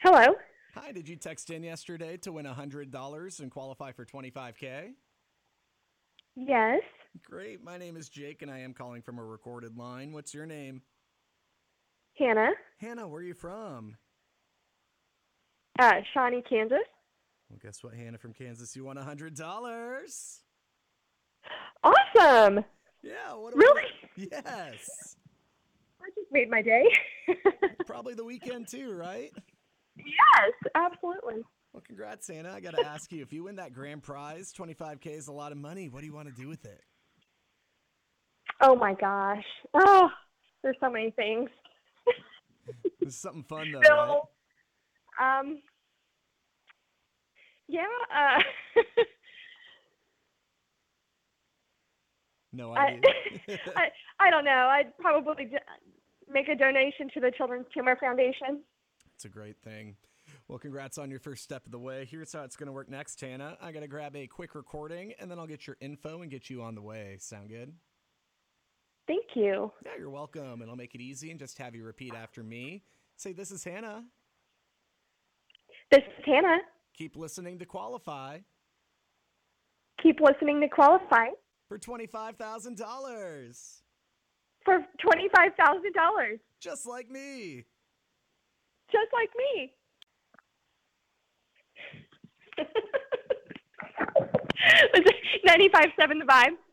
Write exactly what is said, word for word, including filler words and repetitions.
Hello. Hi, did you text in yesterday to win one hundred dollars and qualify for twenty-five K? Yes. Great. My name is Jake and I am calling from a recorded line. What's your name? Hannah. Hannah, where are you from? Uh, Shawnee, Kansas. Well, guess what, Hannah from Kansas? You won one hundred dollars. Awesome. Yeah, what a way Really? to... Yes. That just made my day. Probably the weekend too, right? Yes, absolutely. Well, congrats, Hannah. I got to ask you, if you win that grand prize, twenty-five K is a lot of money. What do you want to do with it? Oh my gosh. Oh, there's so many things. This is something fun, though, right? So, um, yeah, uh, No I, idea. I, I don't know. I'd probably d- make a donation to the Children's Tumor Foundation. It's a great thing. Well, congrats on your first step of the way. Here's how it's going to work next, Hannah. I got to grab a quick recording, and then I'll get your info and get you on the way. Sound good? Thank you. Yeah, you're welcome. And I'll make it easy and just have you repeat after me. Say, this is Hannah. This is Hannah. Keep listening to qualify Keep listening to qualify for twenty-five thousand dollars. for twenty-five thousand dollars. Just like me. Just like me. ninety-five point seven The Vibe.